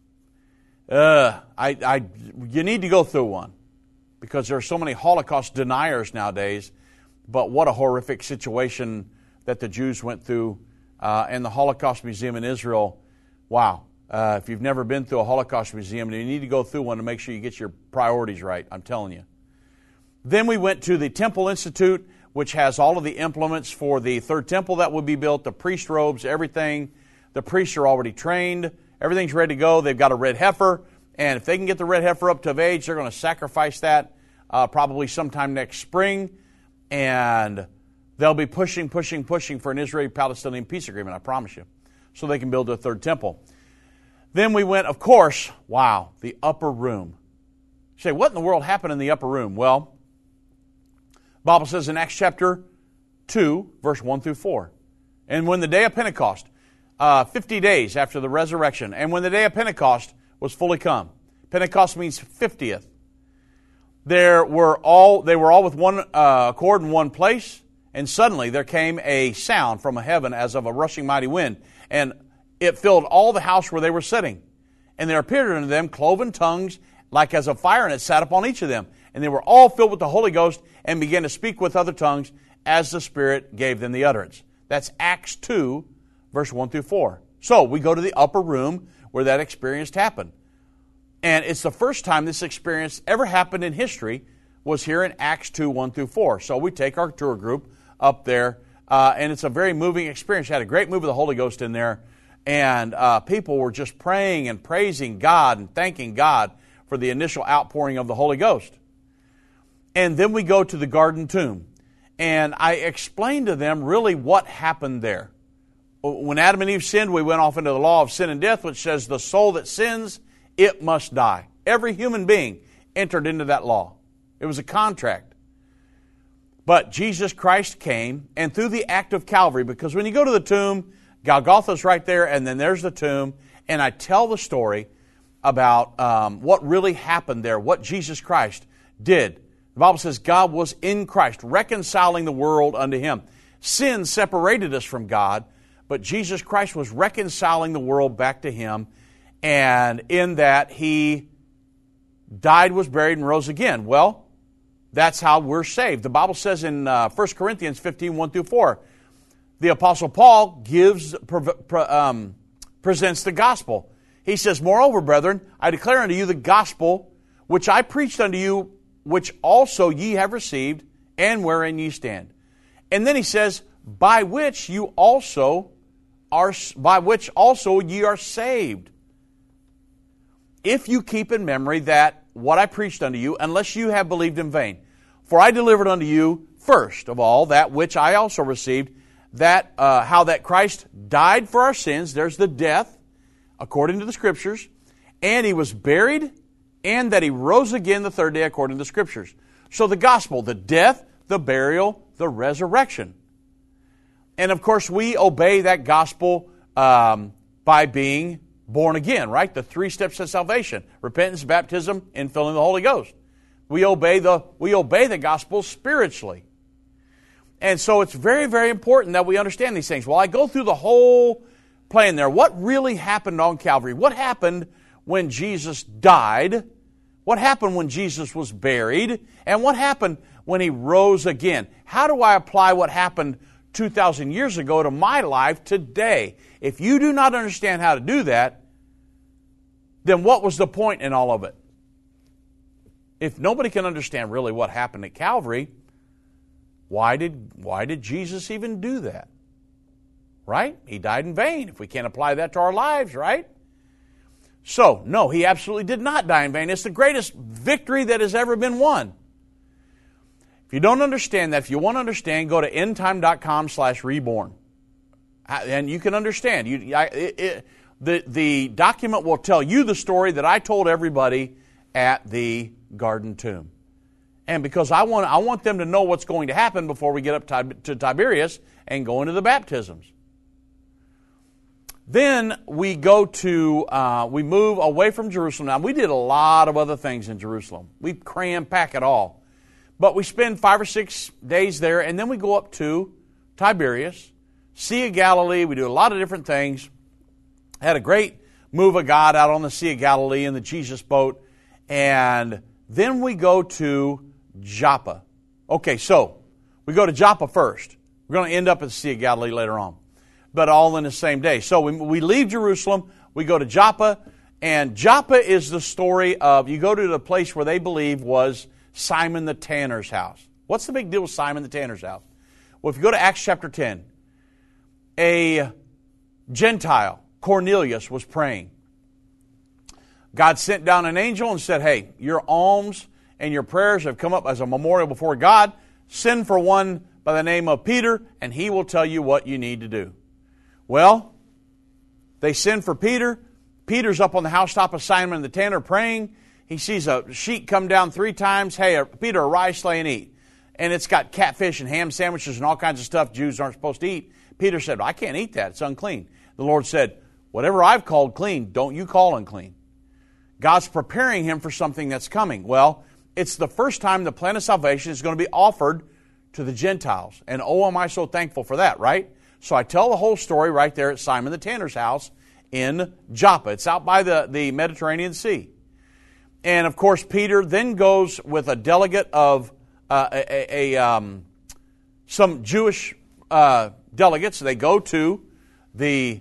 uh, I, I, you need to go through one, because there are so many Holocaust deniers nowadays. But what a horrific situation that the Jews went through. Uh, and the Holocaust Museum in Israel, wow. Uh, if you've never been through a Holocaust Museum, you need to go through one to make sure you get your priorities right, I'm telling you. Then we went to the Temple Institute, which has all of the implements for the third temple that will be built, the priest robes, everything. The priests are already trained. Everything's ready to go. They've got a red heifer, and if they can get the red heifer up to age, they're going to sacrifice that uh, probably sometime next spring, and they'll be pushing, pushing, pushing for an Israeli-Palestinian peace agreement, I promise you, so they can build a third temple. Then we went, of course, wow, the upper room. You say, what in the world happened in the upper room? Well, the Bible says in Acts chapter two, verse one through four, and when the day of Pentecost, uh, fifty days after the resurrection, and when the day of Pentecost was fully come, Pentecost means fiftieth, there were all, they were all with one uh, accord in one place, and suddenly there came a sound from heaven as of a rushing mighty wind, and it filled all the house where they were sitting. And there appeared unto them cloven tongues like as of fire, and it sat upon each of them. And they were all filled with the Holy Ghost and began to speak with other tongues as the Spirit gave them the utterance. That's Acts two, verse one through four. So we go to the upper room where that experience happened. And it's the first time this experience ever happened in history was here in Acts two, one through four. So we take our tour group up there, uh, and it's a very moving experience. You had a great move of the Holy Ghost in there, and uh, people were just praying and praising God and thanking God for the initial outpouring of the Holy Ghost. And then we go to the garden tomb, and I explained to them really what happened there. When Adam and Eve sinned, we went off into the law of sin and death, which says the soul that sins, it must die. Every human being entered into that law. It was a contract. But Jesus Christ came, and through the act of Calvary, because when you go to the tomb, Golgotha's right there, and then there's the tomb. And I tell the story about um, what really happened there, what Jesus Christ did. The Bible says God was in Christ, reconciling the world unto Him. Sin separated us from God, but Jesus Christ was reconciling the world back to Him. And in that, He died, was buried, and rose again. Well, that's how we're saved. The Bible says in uh, First Corinthians fifteen, one through four, the Apostle Paul gives, um, presents the gospel. He says, moreover, brethren, I declare unto you the gospel which I preached unto you, which also ye have received, and wherein ye stand. And then he says, by which you also are, by which also ye are saved, if you keep in memory that what I preached unto you, unless you have believed in vain. For I delivered unto you first of all that which I also received, that uh, how that Christ died for our sins, there's the death, according to the Scriptures, and He was buried, and that He rose again the third day according to the Scriptures. So the gospel, the death, the burial, the resurrection. And of course we obey that gospel um, by being born again, right? The three steps of salvation: repentance, baptism, and filling of the Holy Ghost. We obey the we obey the gospel spiritually. And so it's very, very important that we understand these things. Well, I go through the whole plan there. What really happened on Calvary? What happened when Jesus died? What happened when Jesus was buried? And what happened when He rose again? How do I apply what happened two thousand years ago to my life today? If you do not understand how to do that, then what was the point in all of it? If nobody can understand really what happened at Calvary, why did, why did Jesus even do that? Right? He died in vain, if we can't apply that to our lives, right? So, no, He absolutely did not die in vain. It's the greatest victory that has ever been won. If you don't understand that, if you want to understand, go to endtime.com slash reborn. And you can understand. You, I, it, it, the, the document will tell you the story that I told everybody at the Garden Tomb. And because I want, I want them to know what's going to happen before we get up to, to Tiberias and go into the baptisms. Then we go to, uh, we move away from Jerusalem. Now, we did a lot of other things in Jerusalem. We cram-pack it all. But we spend five or six days there, and then we go up to Tiberias, Sea of Galilee. We do a lot of different things. Had a great move of God out on the Sea of Galilee in the Jesus boat. And then we go to Joppa. Okay, so we go to Joppa first. We're going to end up at the Sea of Galilee later on, but all in the same day. So we, we leave Jerusalem, we go to Joppa, and Joppa is the story of, you go to the place where they believe was Simon the tanner's house. What's the big deal with Simon the tanner's house? Well, if you go to Acts chapter ten, a Gentile, Cornelius, was praying. God sent down an angel and said, hey, your alms and your prayers have come up as a memorial before God. Send for one by the name of Peter, and he will tell you what you need to do. Well, they send for Peter. Peter's up on the housetop of Simon the tanner praying. He sees a sheet come down three times. Hey, Peter, arise, slay, and eat. And it's got catfish and ham sandwiches and all kinds of stuff Jews aren't supposed to eat. Peter said, I can't eat that. It's unclean. The Lord said, whatever I've called clean, don't you call unclean. God's preparing him for something that's coming. Well, it's the first time the plan of salvation is going to be offered to the Gentiles. And oh, am I so thankful for that, right? So I tell the whole story right there at Simon the tanner's house in Joppa. It's out by the, the Mediterranean Sea. And of course, Peter then goes with a delegate of uh, a, a um, some Jewish uh, delegates. They go to the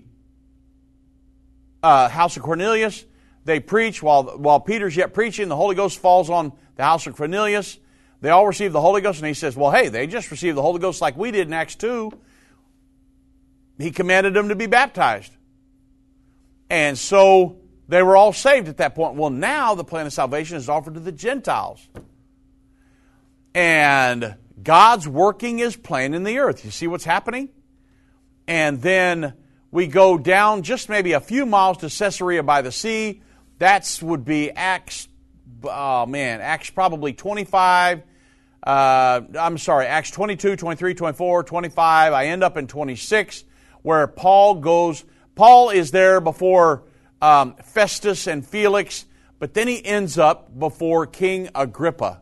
uh, house of Cornelius. They preach. While, while Peter's yet preaching, the Holy Ghost falls on the house of Cornelius. They all receive the Holy Ghost, and he says, well, hey, they just received the Holy Ghost like we did in Acts two. He commanded them to be baptized. And so they were all saved at that point. Well, now the plan of salvation is offered to the Gentiles. And God's working His plan in the earth. You see what's happening? And then we go down just maybe a few miles to Caesarea by the sea. That would be Acts, oh man, Acts probably twenty-five. Uh, I'm sorry, Acts twenty-two, twenty-three, twenty-four, twenty-five. I end up in twenty-six. where Paul goes, Paul is there before um, Festus and Felix, but then he ends up before King Agrippa.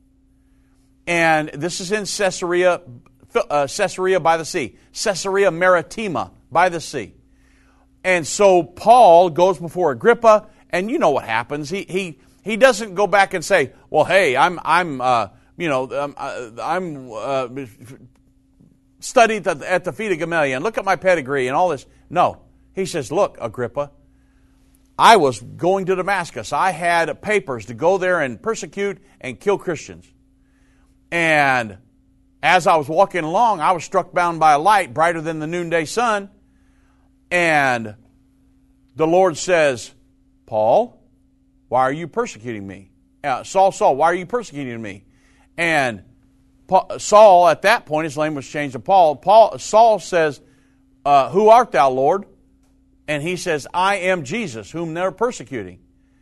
And this is in Caesarea, uh, Caesarea by the sea, Caesarea Maritima by the sea. And so Paul goes before Agrippa, and you know what happens. He he he doesn't go back and say, "Well, hey, I'm I'm uh, you know um, I'm uh, studied at the, at the feet of Gamaliel. Look at my pedigree and all this." No, he says, "Look, Agrippa, I was going to Damascus. I had papers to go there and persecute and kill Christians. And as I was walking along, I was struck down by a light brighter than the noonday sun. And the Lord says, Paul, why are you persecuting me? Uh, Saul, Saul, why are you persecuting me? And Paul, Saul, at that point, his name was changed to Paul. Paul Saul says, uh, who art thou, Lord? And he says, I am Jesus, whom they're persecuting.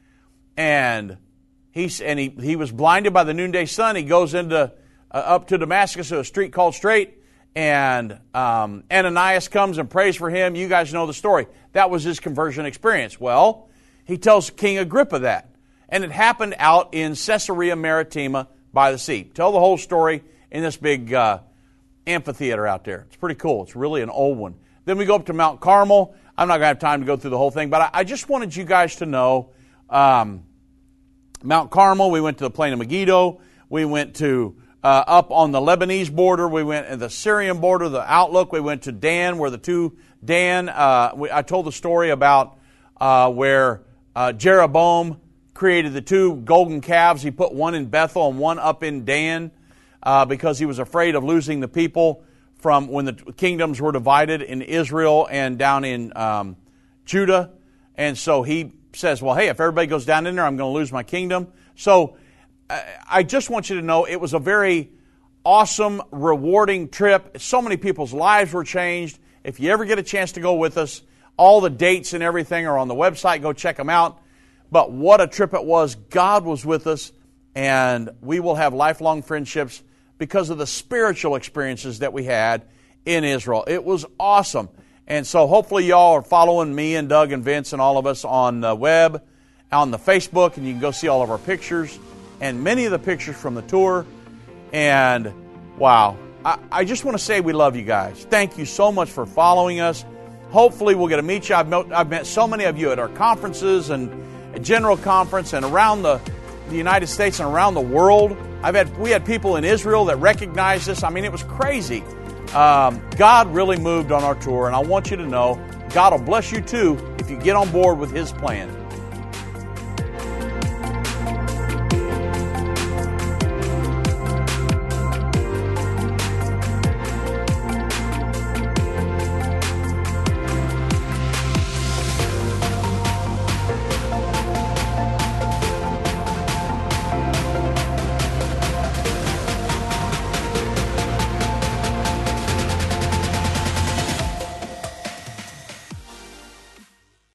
And he and he, he was blinded by the noonday sun. He goes into uh, up to Damascus to a street called Straight. And um, Ananias comes and prays for him. You guys know the story. That was his conversion experience. Well, he tells King Agrippa that. And it happened out in Caesarea Maritima by the sea. Tell the whole story in this big uh, amphitheater out there. It's pretty cool. It's really an old one. Then we go up to Mount Carmel. I'm not going to have time to go through the whole thing, but I, I just wanted you guys to know um, Mount Carmel. We went to the plain of Megiddo. We went to Uh, up on the Lebanese border, we went to the Syrian border, the Outlook. We went to Dan, where the two Dan. Uh, we, I told the story about uh, where uh, Jeroboam created the two golden calves. He put one in Bethel and one up in Dan uh, because he was afraid of losing the people from when the kingdoms were divided in Israel and down in um, Judah. And so he says, "Well, hey, if everybody goes down in there, I'm going to lose my kingdom." So I just want you to know it was a very awesome, rewarding trip. So many people's lives were changed. If you ever get a chance to go with us, all the dates and everything are on the website. Go check them out. But what a trip it was. God was with us, and we will have lifelong friendships because of the spiritual experiences that we had in Israel. It was awesome. And so hopefully y'all are following me and Doug and Vince and all of us on the web, on the Facebook, and you can go see all of our pictures and many of the pictures from the tour. And wow, I, I just want to say we love you guys. Thank you so much for following us. Hopefully we'll get to meet you. I've met, I've met so many of you at our conferences and a general conference and around the, the United States and around the world. I've had we had people in Israel that recognized us. I mean, it was crazy. Um, God really moved on our tour, and I want you to know God will bless you too if you get on board with His plan.